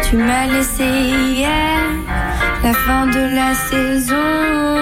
Tu m'as laissé hier, la fin de la saison.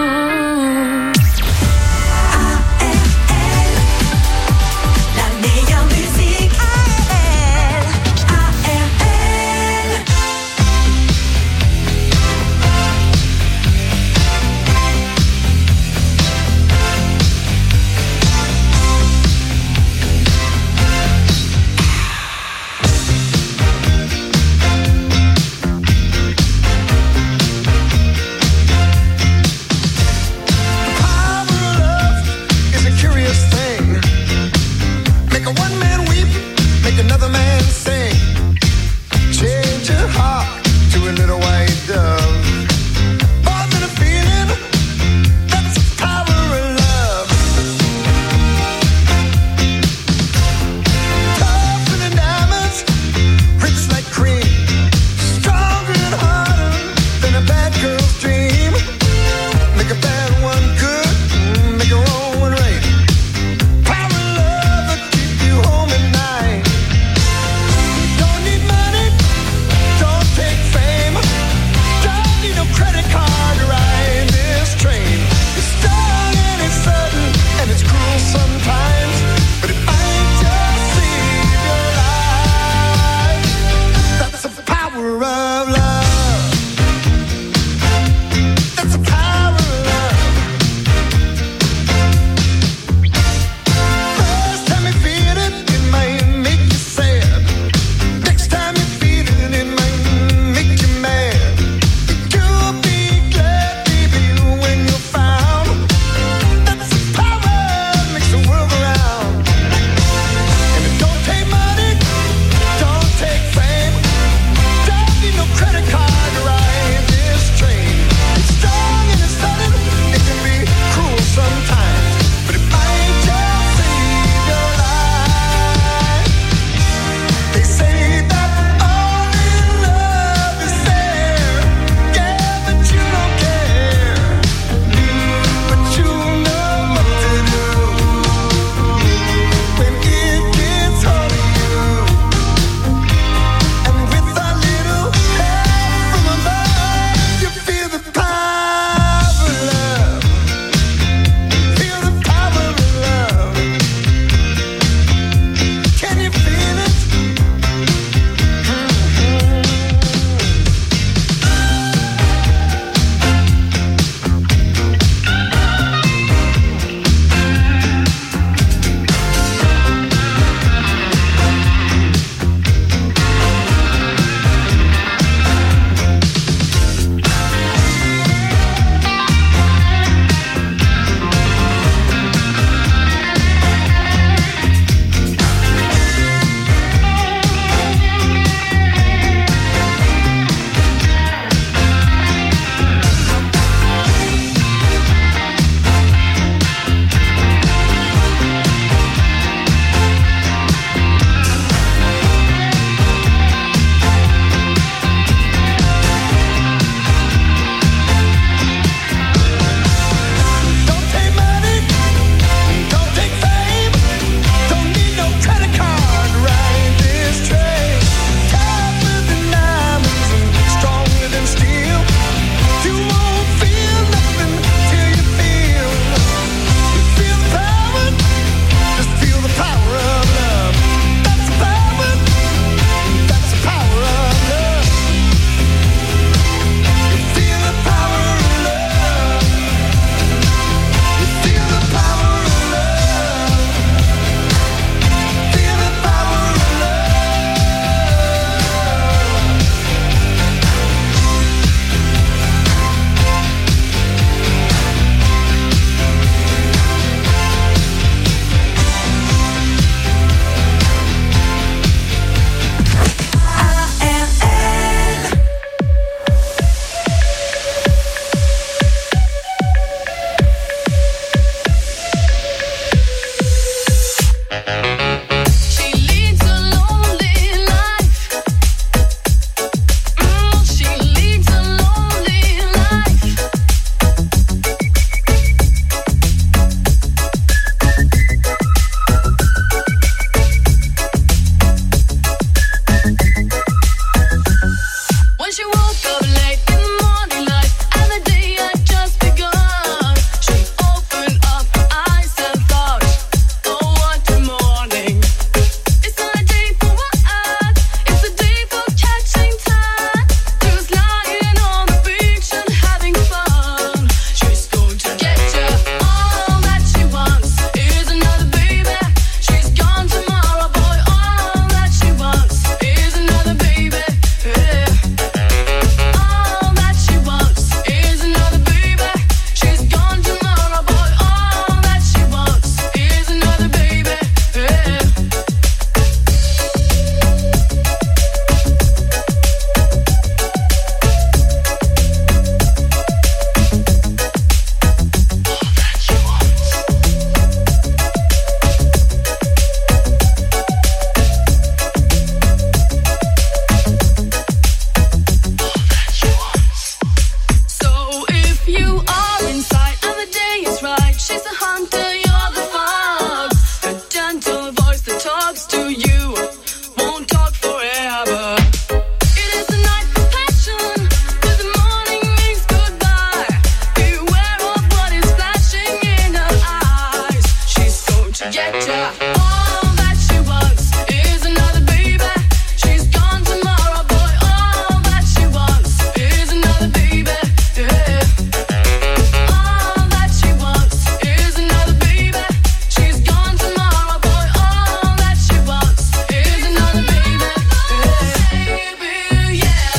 to get ya. All that she wants is another baby. She's gone tomorrow, boy. All that she wants is another baby. Yeah. All that she wants is another baby. She's gone tomorrow, boy. All that she wants is another baby. Yeah. Baby, yeah.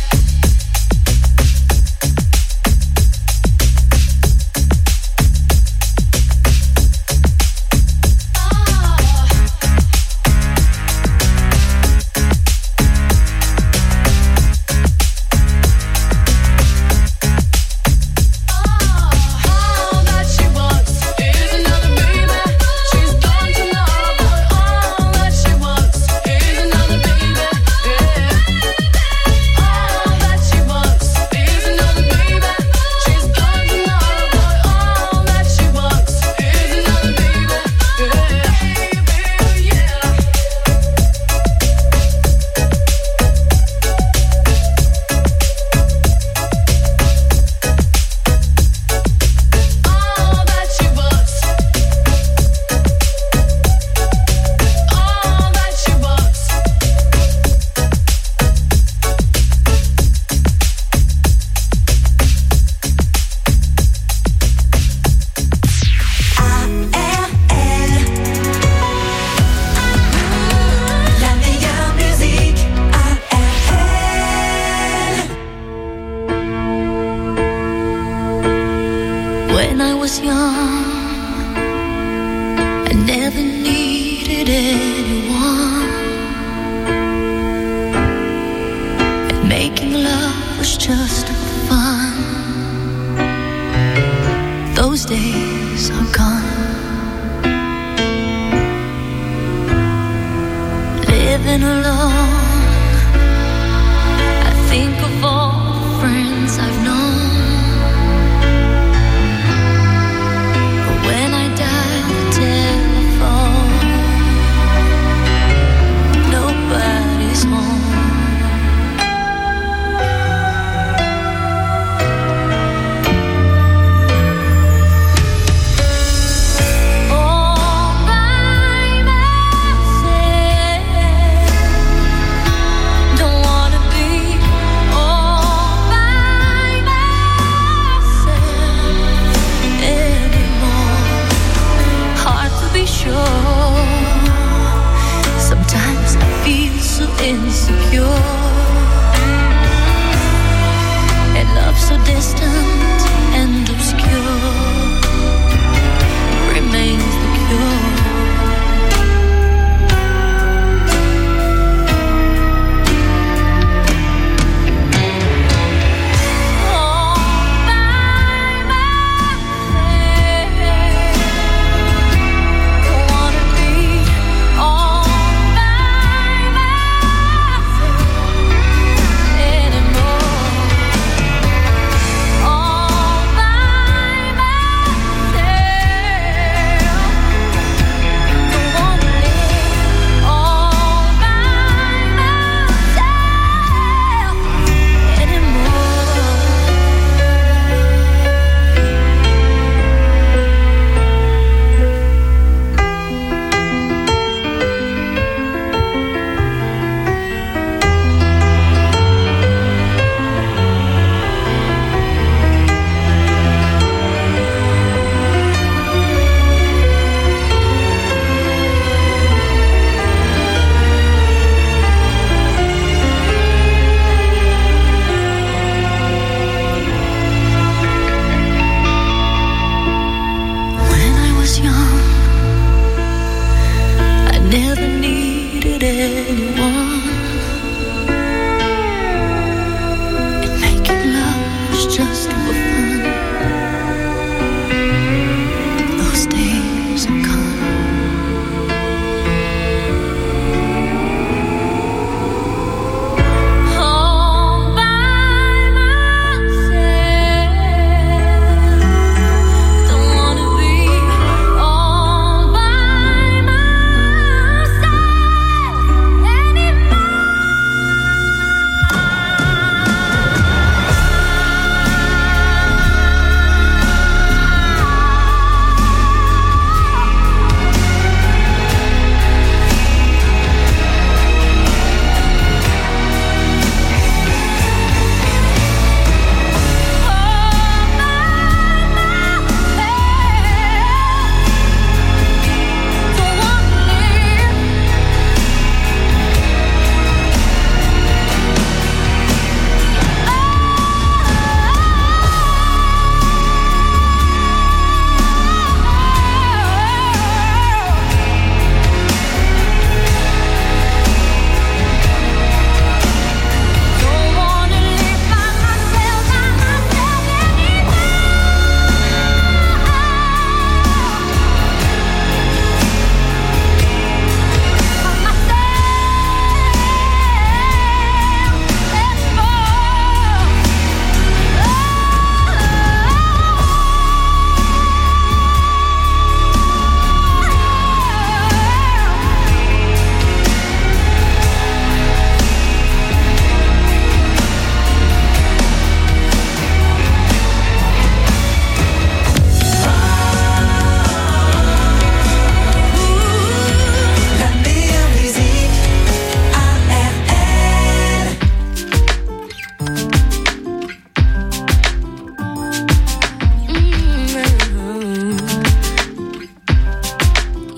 When I was young, I never needed anyone, and making love was just fun. Those days are gone. Living alone, I think of all the friends I've known. When I dial the telephone, nobody's home. All by myself,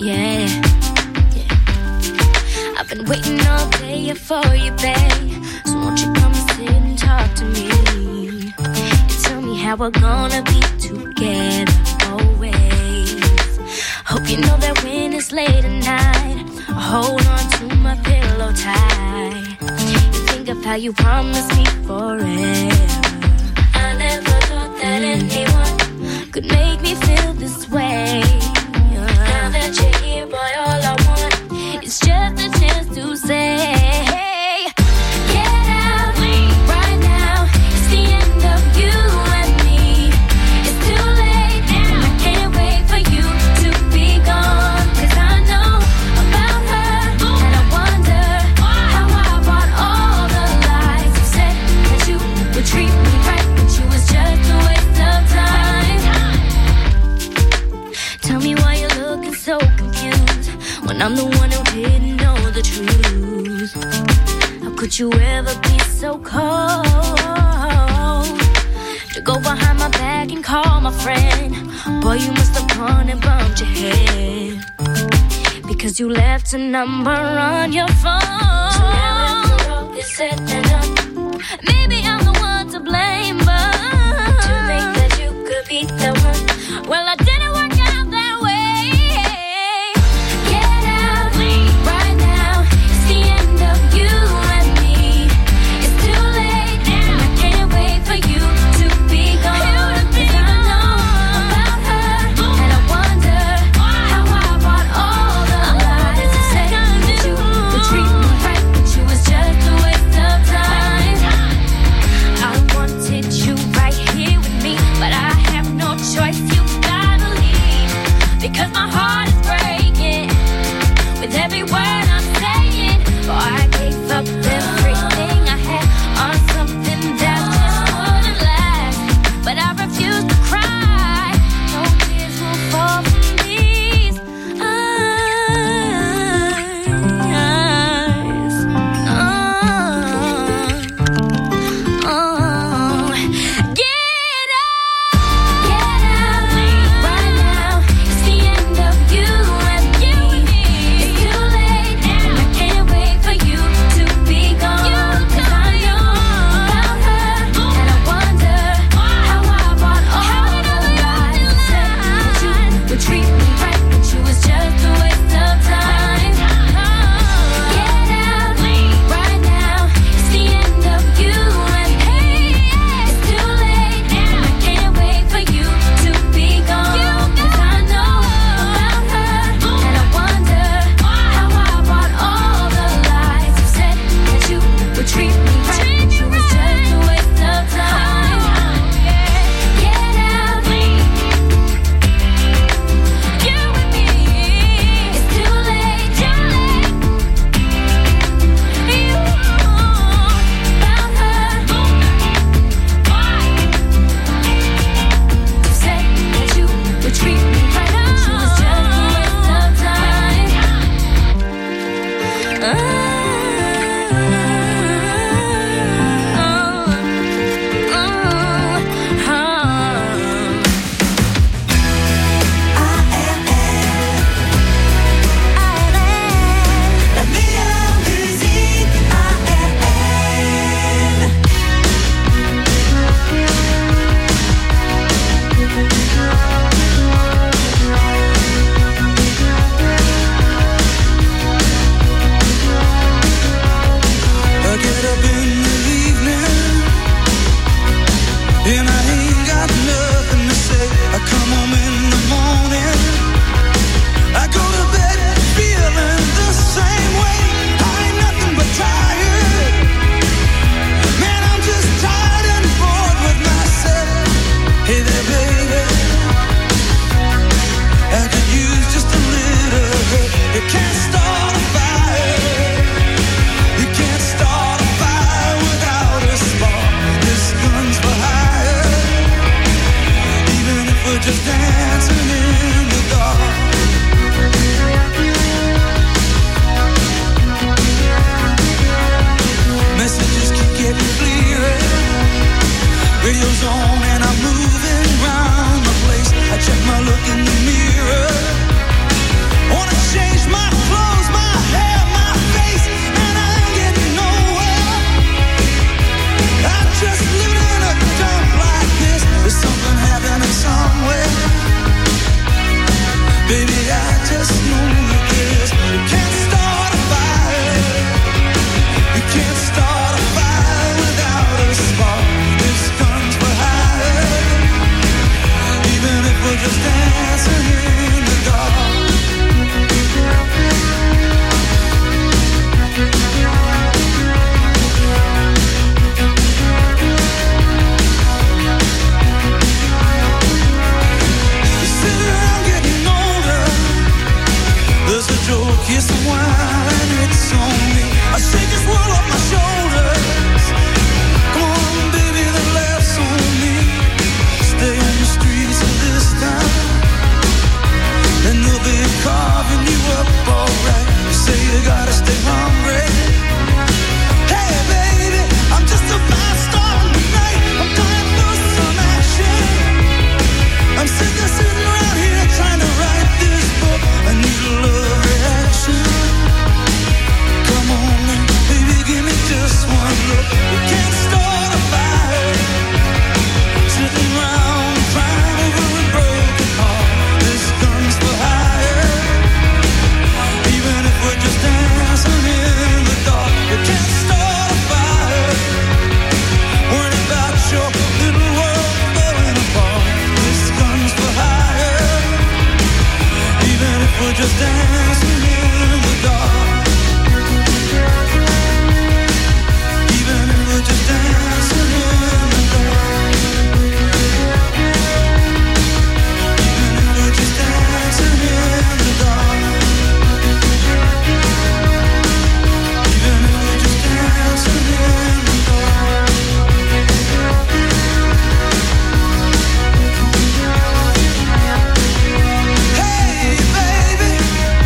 yeah. I've been waiting all day for you, babe. So won't you come and sit and talk to me? And tell me how we're gonna be together always. Hope you know that when it's late at night, I hold on to my pillow tight. You think of how you promised me forever. I never thought that anyone could make me feel this way. Now that you're here, boy, all I want is just a chance to say, get out right now. It's the end of you and me. It's too late and I can't wait for you to be gone. 'Cause I know about her and I wonder how I bought all the lies you said that you would treat me right, but you was just a waste of time. Tell me why you're looking so confused when I'm the one who didn't know the truth. How could you ever be so cold to go behind my back and call my friend? Boy, you must have gone and bumped your head because you left a number on your phone. So now after all is said and done, maybe I'm the one to blame, but to think that you could be the one, well, I didn't work out that way. Get out right now. It's the end of you and me. It's too late and I can't wait for you to be gone. 'Cause I know about her and I wonder how I bought all the lies you said that you would treat me right, but you was just a waste of time. just know this. You can't start a fire. You can't start a fire without a spark. This gun's for hire. Even if we're just dancing in the dark. There's a joke, yes, a wine, it's on me. I shake this world off my shoulders. Come on, baby, the laughs on me. Stay on the streets of this town, and they'll be carving you up alright. You say you gotta stay hungry. Hey, baby, I'm just a fast star on the night. I'm dying for some action. I'm sick of sitting around here trying to write this book. I need a love reaction. Come on now, baby, give me just one look. We can't start a fire, sitting around crying over a broken heart. This gun's for hire. Even if we're just dancing in the dark, we can't start a fire. Worrying about your little world falling apart. This gun's for hire. Even if we're just dancing in the dark. Even if we're just dancing in the dark. Even if we're just dancing in the dark. Even if we're just dancing in the dark. Hey, baby.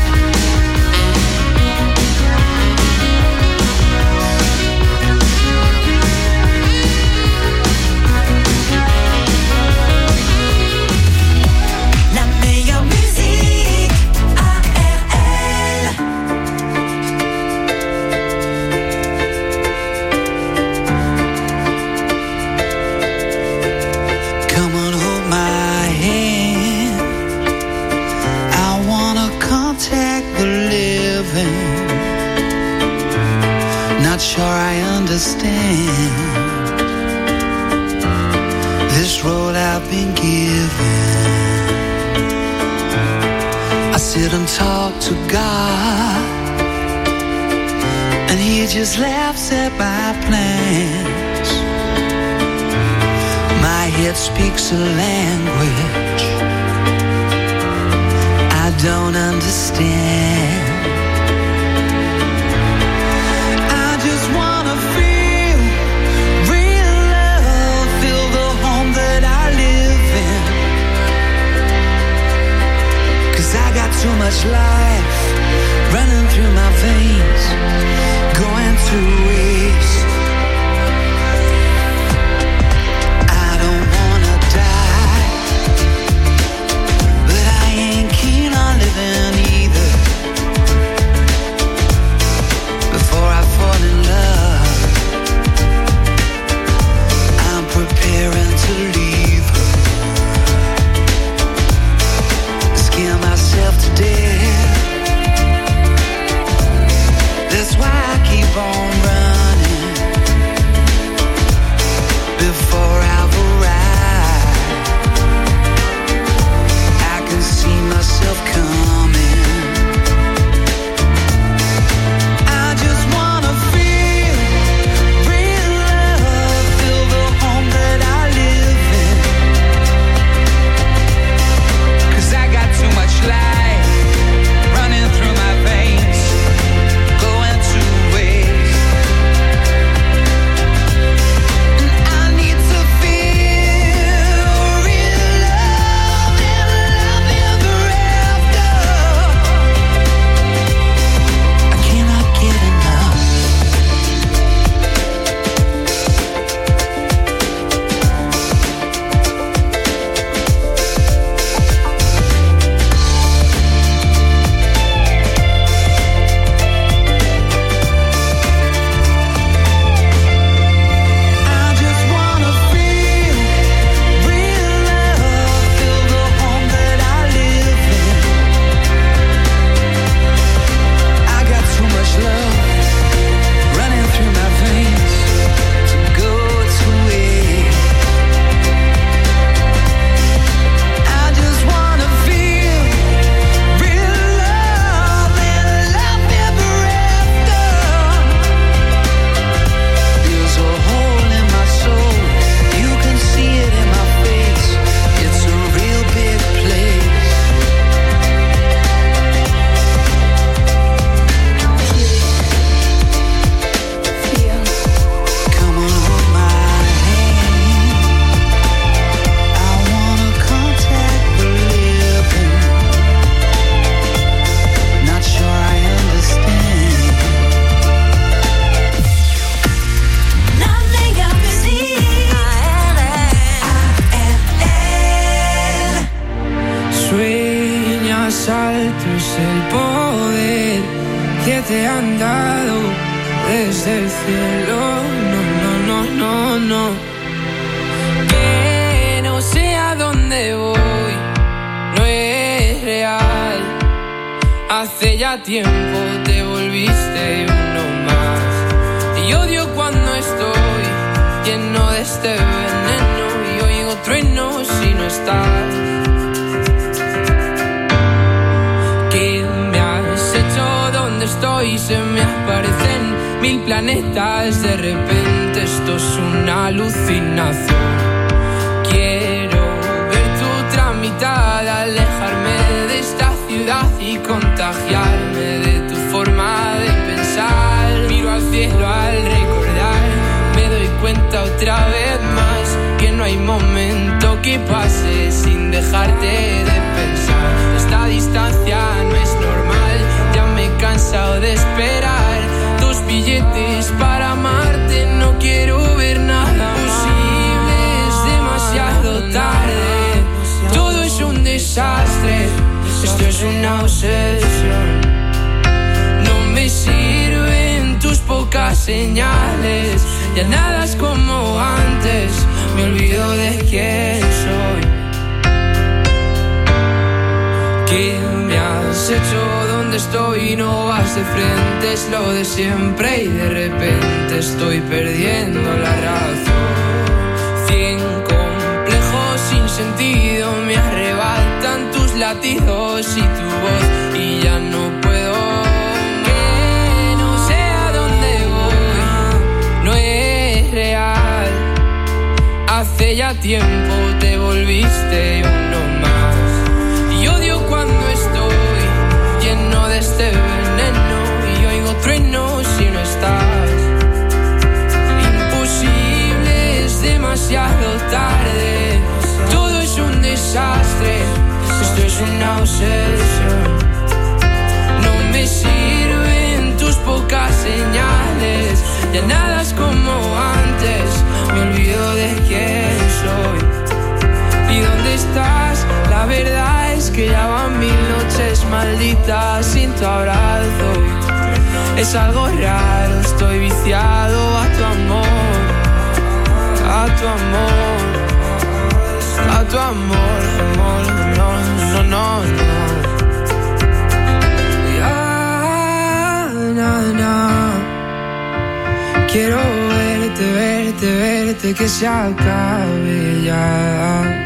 La meilleure musique, ARL. Come on, hold my hand. I wanna contact the living. Not sure I understand this road I've been given. I sit and talk to God, and He just laughs at my plans. My head speaks a language I don't understand. I just wanna feel real love, feel the home that I live in. 'Cause I got too much life running through my veins, going to waste. I don't wanna die, but I ain't keen on living either. Before I fall in love, I'm preparing to leave her. Scare myself to death. That's why I keep on running. el poder que te han dado desde el cielo. No. Que no sé a dónde voy, no es real. Hace ya tiempo te volviste uno más. Y odio cuando estoy lleno de este veneno y oigo truenos si no estás. ¿Qué me has hecho? ¿Dónde estoy? Se me aparecen 1000 planetas. De repente esto es una alucinación. Quiero ver tu tramitada, alejarme de esta ciudad y contagiarme de tu forma de pensar. Miro al cielo al recordar, me doy cuenta otra vez más que no hay momento que pase sin dejarte de pensar. Esta distancia no es normal, ya me he cansado de esperar tus billetes para amarte. No quiero ver nada posible, es demasiado tarde. Todo es un desastre, esto es una obsesión. No me sirven tus pocas señales, ya nada es como antes, me olvido de quién soy. ¿Qué me has hecho? ¿Dónde estoy? No vas de frente, es lo de siempre y de repente estoy perdiendo la razón. 100 complejos sin sentido me arrebatan tus latidos y tu voz y ya no puedo. Que no sé a dónde voy, no es real. Hace ya tiempo te volviste uno más. Y odio cuando estoy lleno de este veneno y oigo truenos si no estás. Imposible, es demasiado tarde. Todo es un desastre, esto es una obsesión. No me sirven tus pocas señales, ya nada es como antes, me olvido de quién soy. ¿Y dónde estás? La verdad es que ya van 1000 noches malditas sin tu abrazo. Es algo raro, estoy viciado a tu amor, a tu amor, a tu amor, amor, no. Ya, quiero verte, que se acabe ya.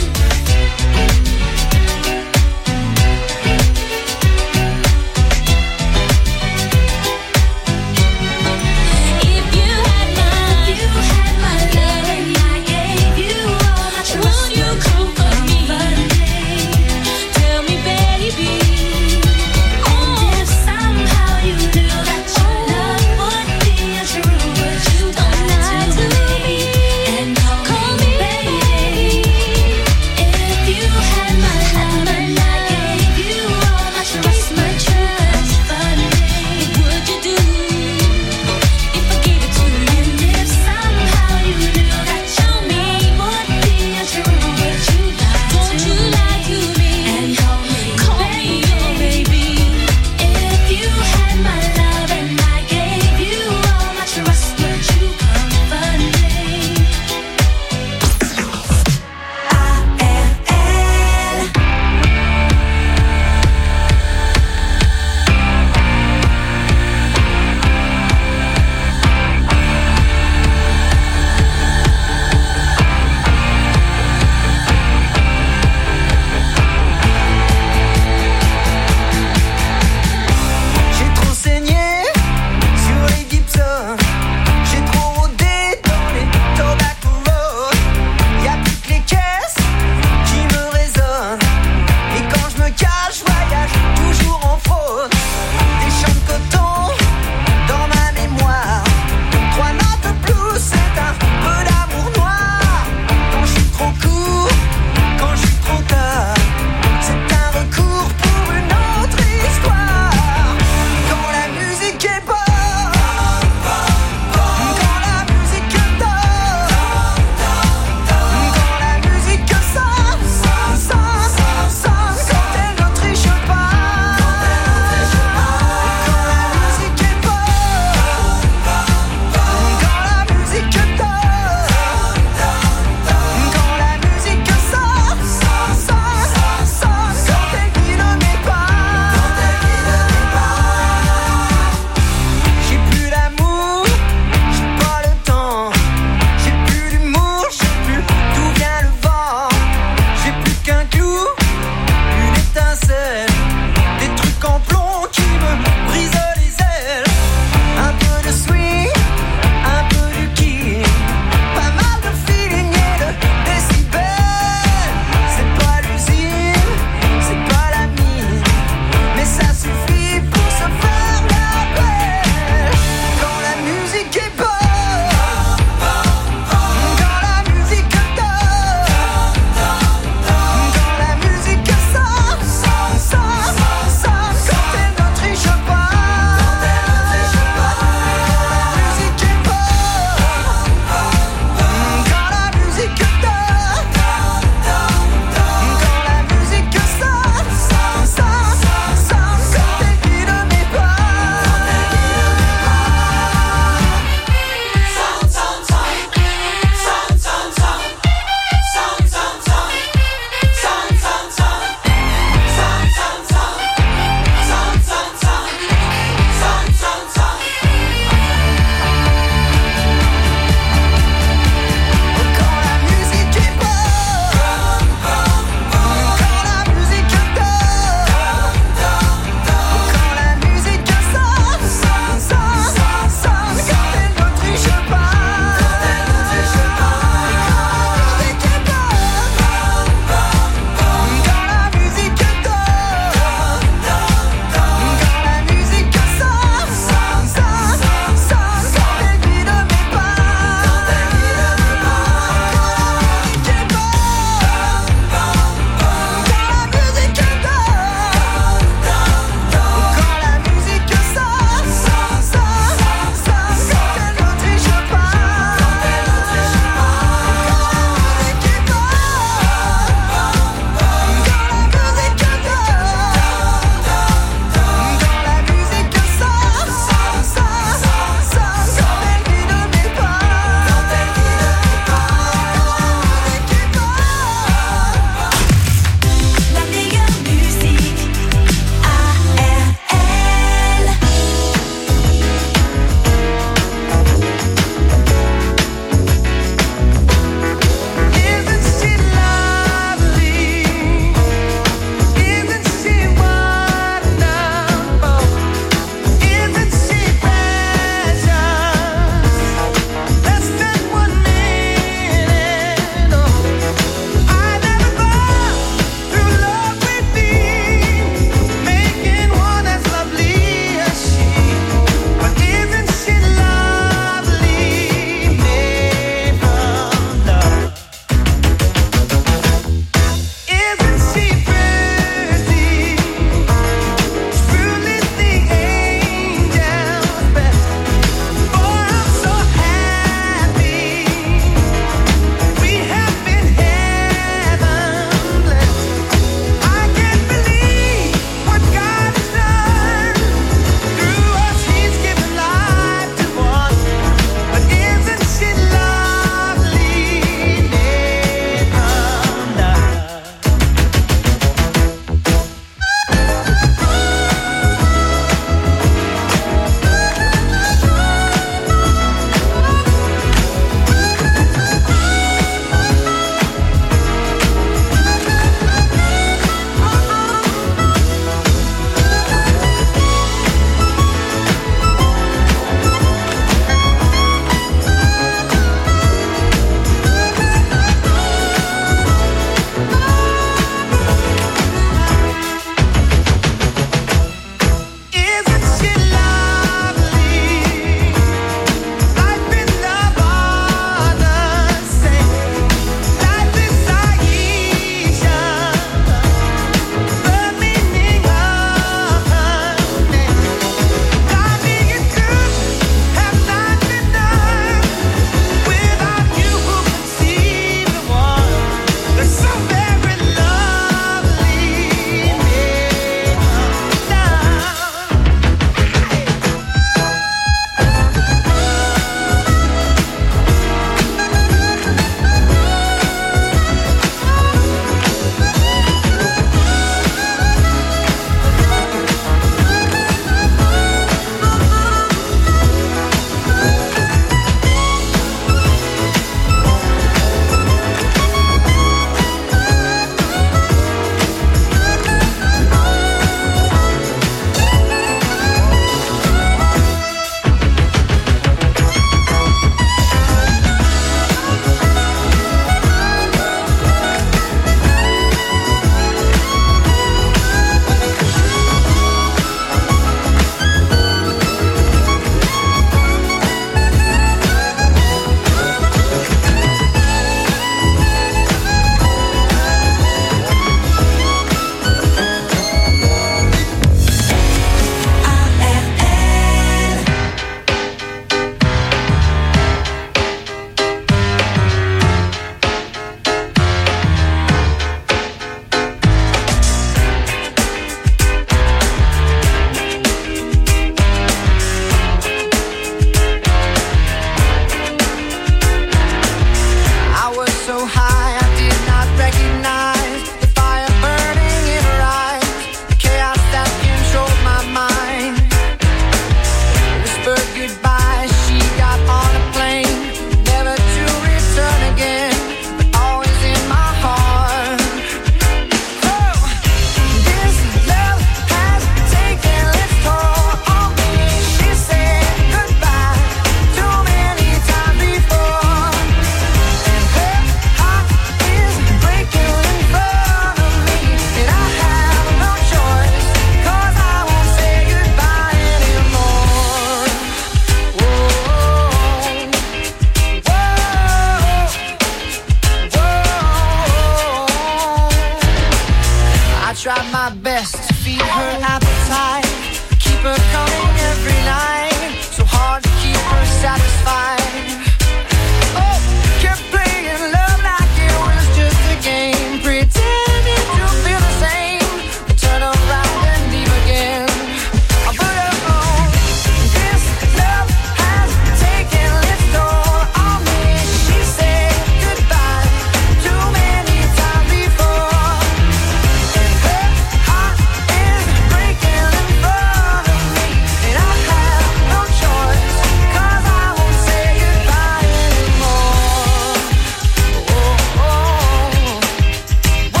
I tried my best to feed her appetite, keep her coming every night, so hard to keep her satisfied. Oh, kept playing love like it was just a game, pretending to feel the same, turn around and leave again. I put her on. This love has taken its toll on me. She said goodbye too many times before, and her heart is breaking in front of me, and I have no choice, 'cause I won't say goodbye anymore. Oh, oh, oh. Whoa,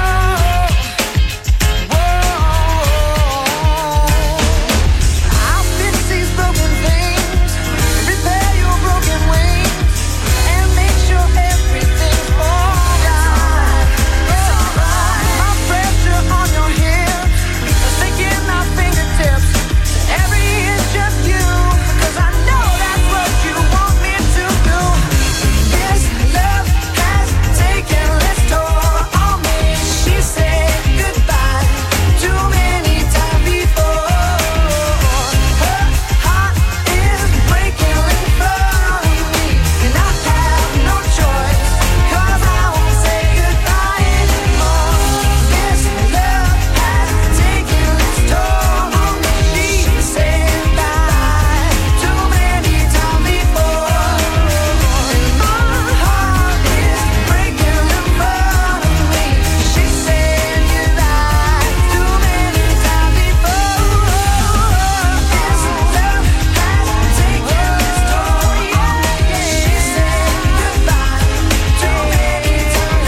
I'll fix these broken things, repair your broken wings, and make sure everything's alright. My pressure on your hips, sticking my fingertips to every inch of you, 'cause I know that's what you want me to do. This love has taken its toll on me. She said goodbye too many times before. Her heart is breaking in front of me, and I have no choice, 'cause I won't say goodbye anymore. This love has taken its toll on me. She said goodbye too many times before, and my heart is breaking in front of me. She said goodbye too many times before. This love has taken its toll on me. She said goodbye too many times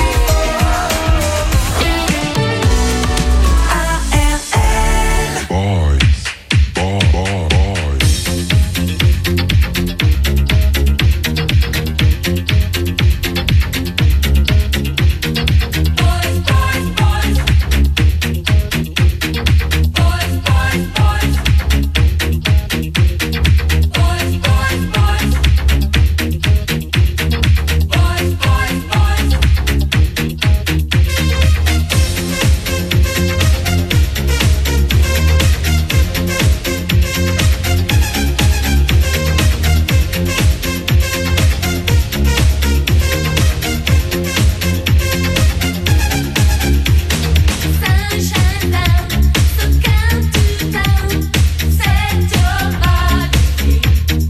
Sunshine down, so count to town, set your body free.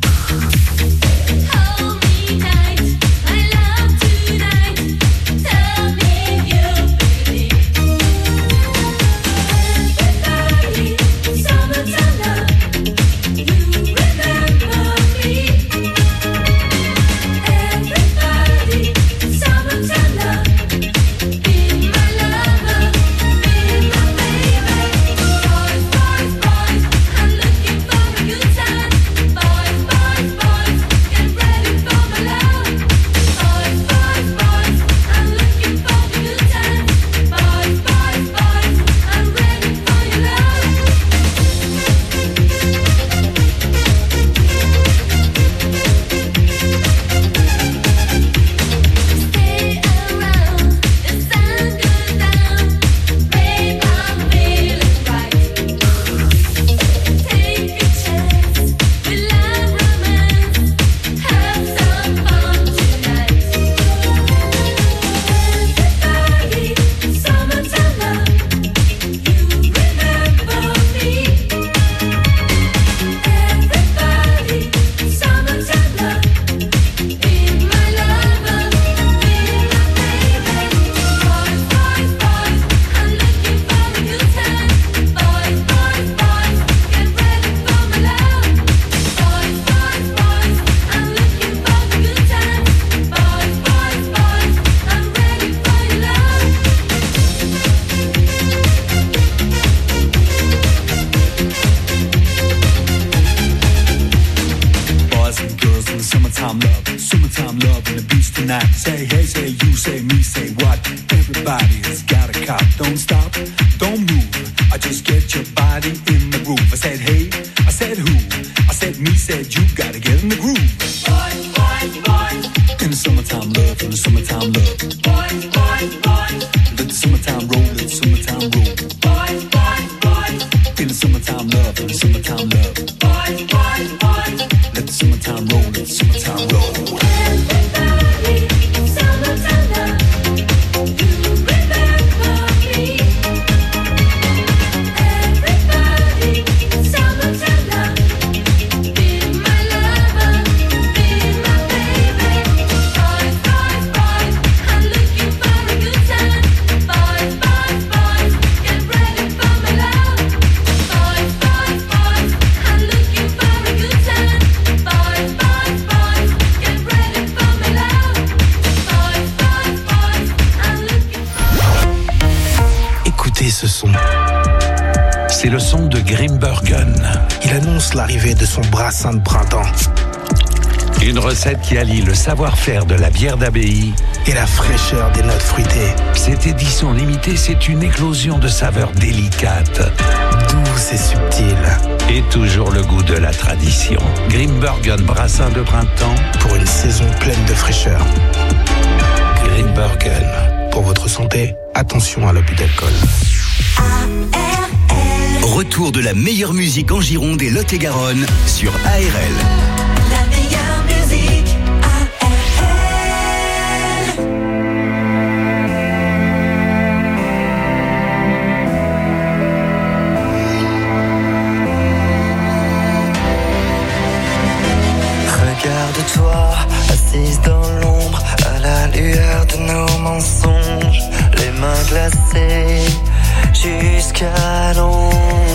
Hold me tight, my love tonight. Tell me you'll believe. Everybody, summertime love, you remember me. Everybody, summertime love, be my lover, be my baby. Boys, boys, boys, I'm looking for a good time. Boys, boys, boys, get ready for my love. Boys, boys, boys, I'm looking for a good time. Boys, boys, boys, I'm ready for your love. Stay around, the sun goes down, babe, I'm feeling right. Take a chance, we love romance, have some fun tonight. Everybody, summertime love, you remember me. Everybody, summertime love, be my lover, be my baby. Boys, boys, boys, I'm looking for a good time. Boys, boys, boys, get ready for my love. Boys, boys, boys, I'm looking for a good time. Boys, boys, boys, I'm ready for your love. Boys and girls in the summertime love and the beach tonight. Say hey, say you, say me, say what? Everybody's got a cop. Don't stop, don't move. I just get your body in the groove. I said hey, I said who? I said me, said you. Gotta get in the groove. Boys, boys, boys, In the summertime love, in the summertime love. boys, boys, boys, Let the summertime roll, let the summertime roll. Écoutez ce son. C'est le son de Grimbergen. Il annonce l'arrivée de son brassin de printemps. Une recette qui allie le savoir-faire de la bière d'abbaye et la fraîcheur des notes fruitées. Cette édition limitée, c'est une éclosion de saveurs délicates, douce et subtile. Et toujours le goût de la tradition. Grimbergen brassin de printemps pour une saison pleine de fraîcheur. Grimbergen. Pour votre santé, attention à l'abus d'alcool. Retour de la meilleure musique en Gironde et Lot-et-Garonne sur ARL. La meilleure musique, ARL. Regarde-toi, assise dans l'ombre, à la lueur de nos mensonges, les mains glacées jusqu'à l'ombre.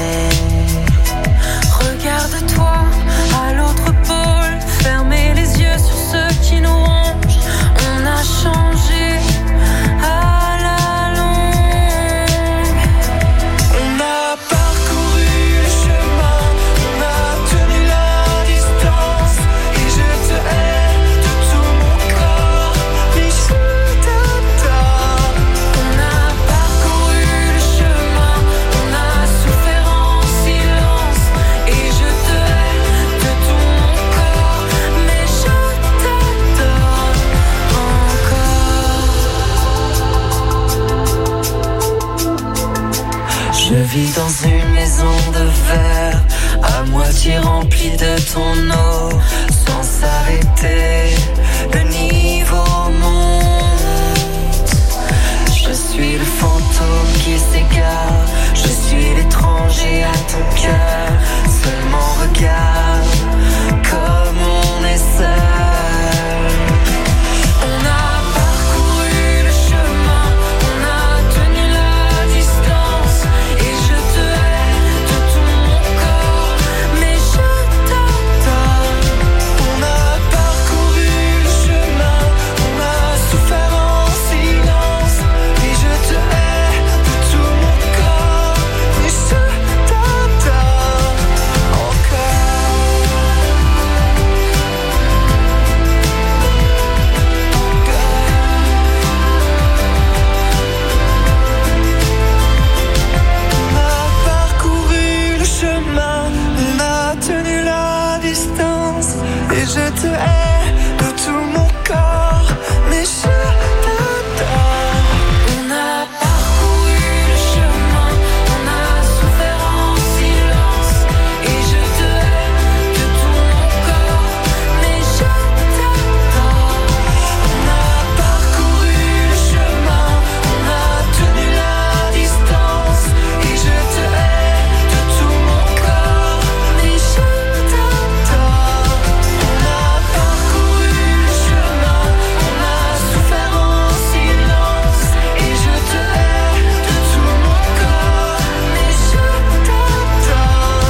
Regarde-toi à l'autre pôle, fermez les yeux sur ceux qui nous rongent. On a changé à la longue. On a parcouru le chemin, on a tenu la distance, et je te hais de tout mon corps, mais je t'adore. On a parcouru le chemin, on a souffert en silence, et je te hais de tout mon corps, mais je t'adore encore. Je vis dans une maison de verre, à moitié remplie de ton eau, sans s'arrêter, le niveau monte. Je suis le fantôme qui s'égare, je suis l'étranger à ton cœur. Seulement regarde comme on est seul. On a parcouru le chemin, on a tenu la distance, et je te hais de tout mon corps, mais je t'adore. On a parcouru le chemin, on a souffert en silence, et je te hais de tout mon corps, mais je t'adore encore. On a parcouru le chemin, on a tenu la distance, et je te hais de tout mon corps, mais je t'adore. On a parcouru le chemin, on a souffert en silence, et je te hais de tout mon corps, mais je t'adore. On a parcouru le chemin, on a tenu la distance, et je te hais de tout mon corps, mais je t'adore. On a parcouru le chemin, on a souffert en silence, et je te hais de tout mon corps, mais je t'adore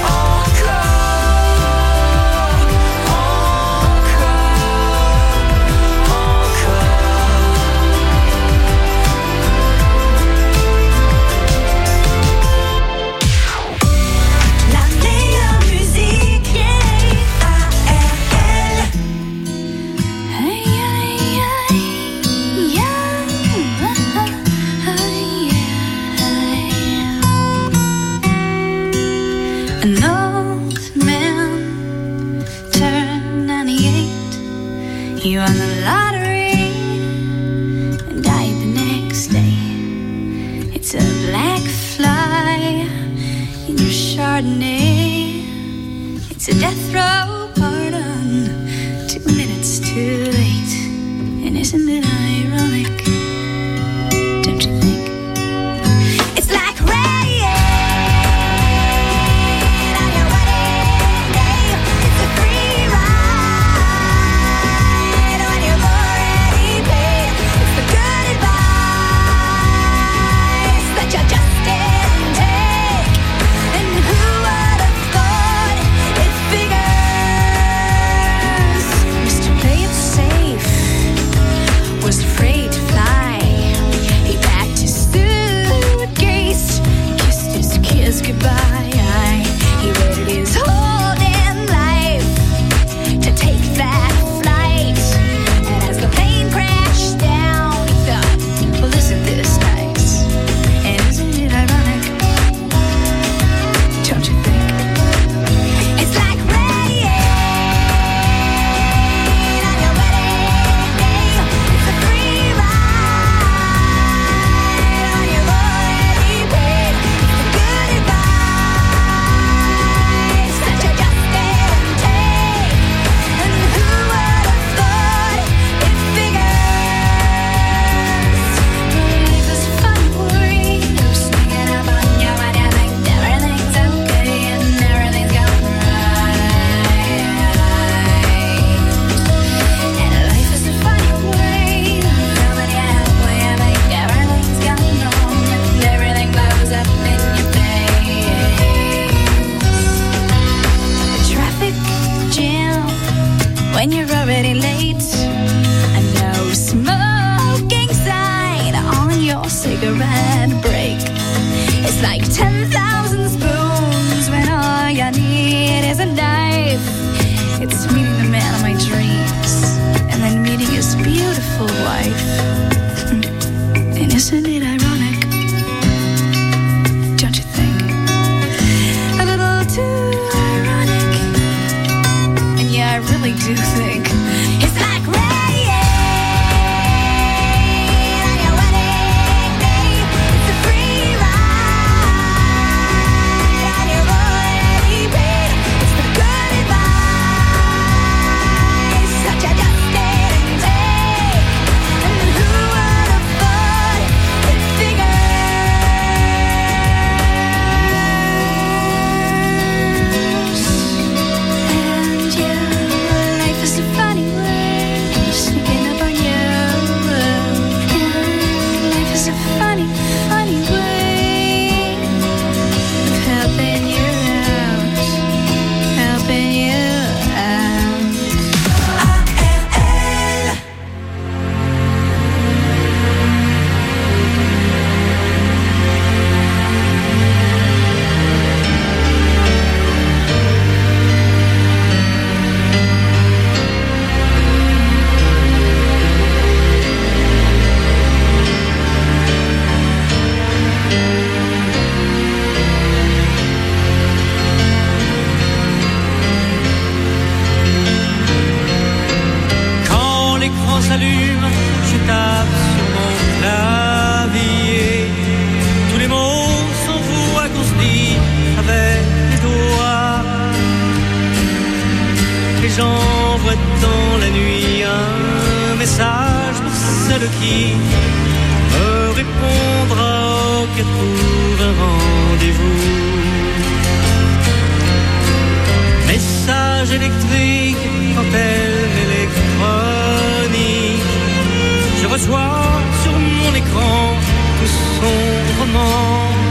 La meilleure musique, ARL. An old man turned 98. He won the lottery and died the next day. It's a black fly in your Chardonnay. It's a death row pardon, 2 minutes too late. And isn't it ironic? Don't you think? It's like rain on your wedding day. It's a free ride on your already paid. It's the good advice that you just didn't take. And who would have thought it figures? Mr. Play It Safe was really do think it's like rain on your wedding day. It's a free ride on your royally paid. It's the good advice that you just didn't take. And who would have thought it figures? And your life is a funny way sneaking up on you. Life is a funny, funny way of helping you out, helping you out. Quand l'écran s'allume, je tape sur mon clavier. Tous les mots sont voix qu'on se dit avec les doigts. Et j'envoie dans la nuit un message pour celle qui me répondra au cas pour un rendez-vous. Message électrique, appel électronique. Je reçois sur mon écran tout son roman.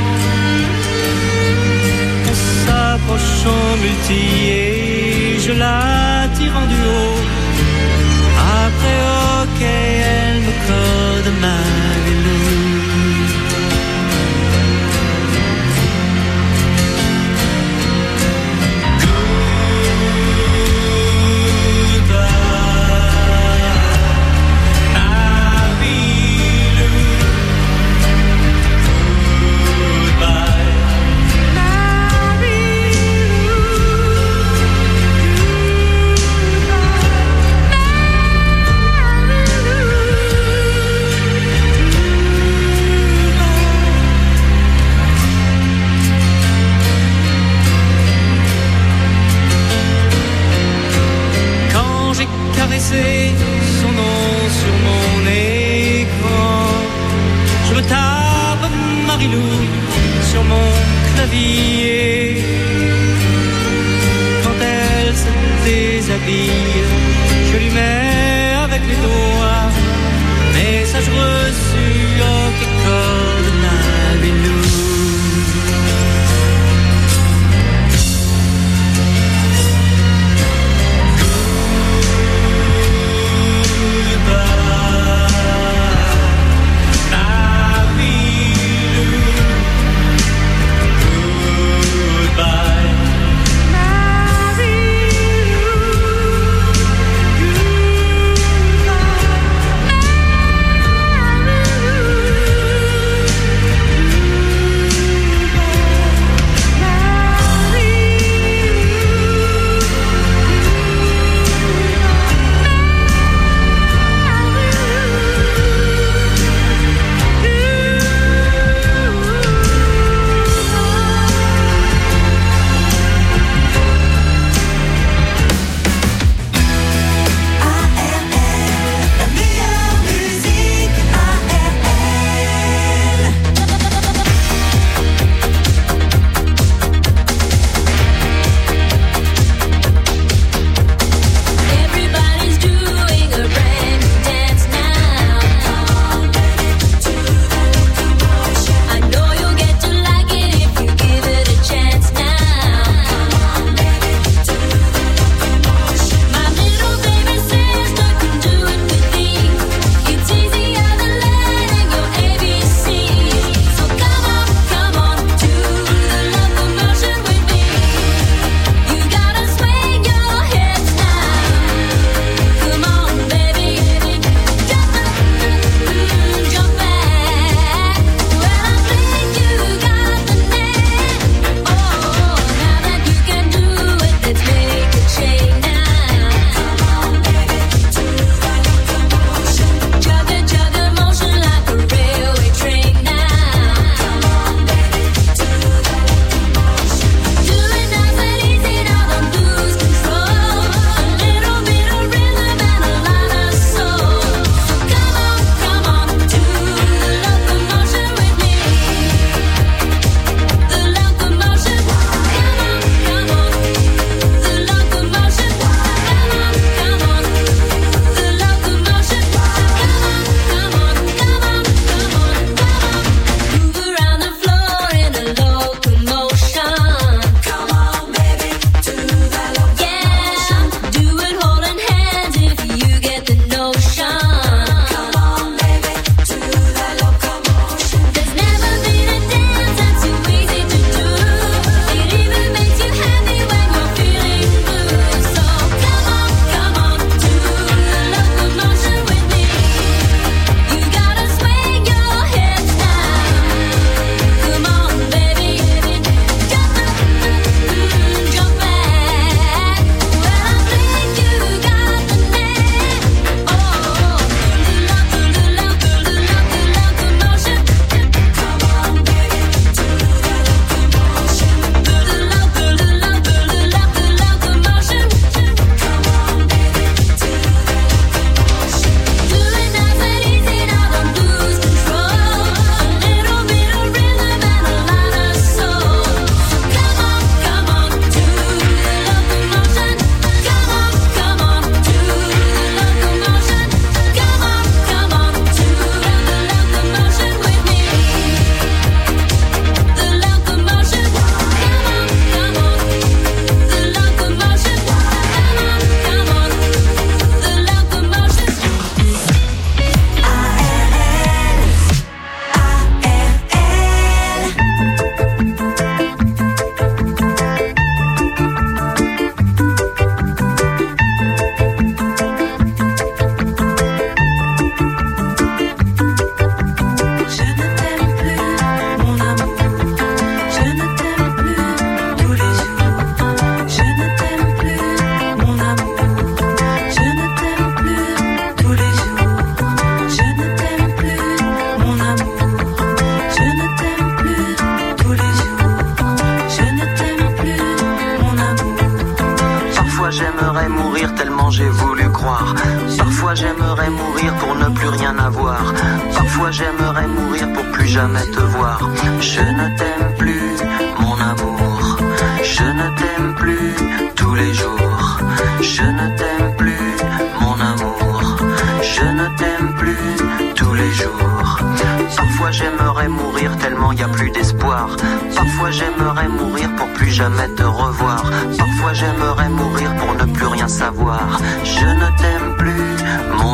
On s'approche en multi et je la tire en duo. Après ok, elle me code ma mélodie. Caresser son nom sur mon écran. Je me tape Marilou sur mon clavier. Quand elle se déshabille, je lui mets avec les doigts message reçu au code Marilou. j'aimerais mourir tellement j'ai voulu croire. Parfois j'aimerais mourir pour ne plus rien avoir. Parfois j'aimerais mourir pour plus jamais te voir. Je ne t'aime plus, mon amour. Je ne t'aime plus tous les jours. Je ne t'aime plus, mon amour. Je ne t'aime plus tous les jours. Parfois j'aimerais mourir tellement y a plus d'espoir. Parfois j'aimerais mourir pour plus jamais te revoir. Parfois j'aimerais mourir pour ne plus rien savoir. Je ne t'aime plus, mon